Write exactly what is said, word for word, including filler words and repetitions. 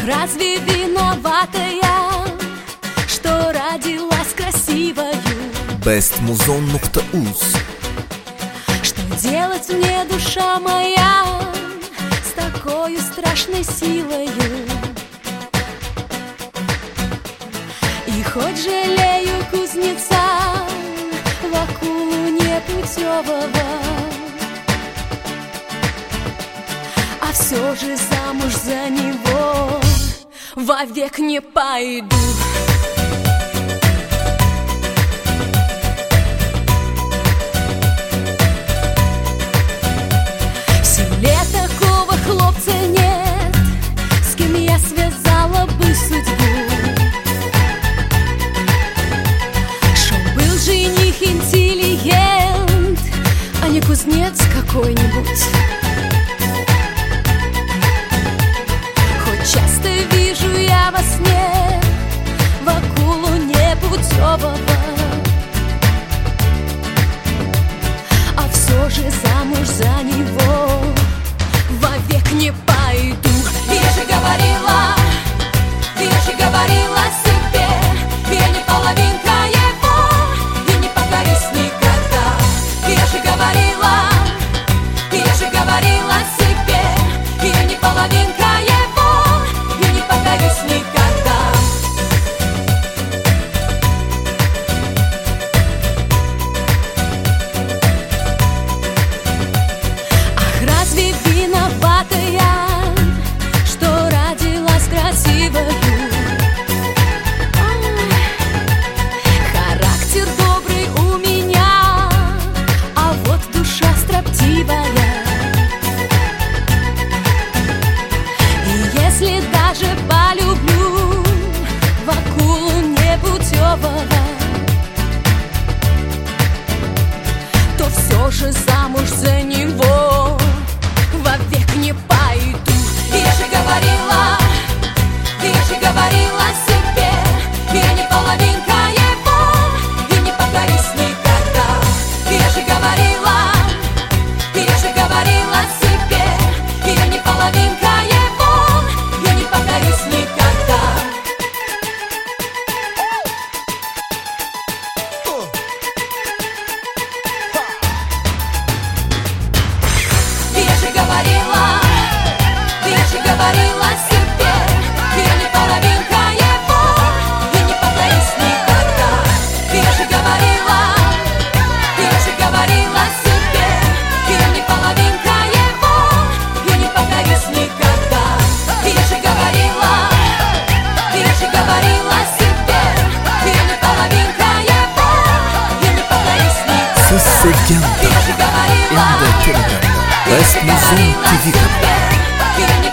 Разве виновата я, что родилась красивою? Bestmuzon nokta uz. Что делать мне, душа моя, с такой страшной силою? И хоть жалею кузнеца, Вакулу непутевого, а все же замуж за него вовек не пойду. В селе такого хлопца нет, с кем я связала бы судьбу. Шо был жених интеллигент, а не кузнец какой-нибудь. Часто вижу я во сне Вакулу непутевого, а все же замуж за него вовек не пойду. Я же говорила, я же говорила себе, я не половинка его и не покорюсь никогда. Я же говорила, я же говорила себе, я не половинка его. Характер добрый у меня, а вот душа строптивая. И если даже полюблю Вакулу непутевого, то все же замуж за него вовек не пойду. Я же говорила, я же говорила себе, я не половинка его и не покорюсь никогда. Я же говорила, я же говорила себе, я не половинка его, я не покорюсь никогда. Я же говорила, я же говорила себе, я не половинка его и не покорюсь никогда. Я же говорила, я же говорила себе, я не половинка его и не покорюсь никогда. Я же говорила, я же говорила себе, я не половинка его и не покорюсь никогда. Siz sevgan Я же говорила, endi Telegramda Bestmuzon T V kanalida.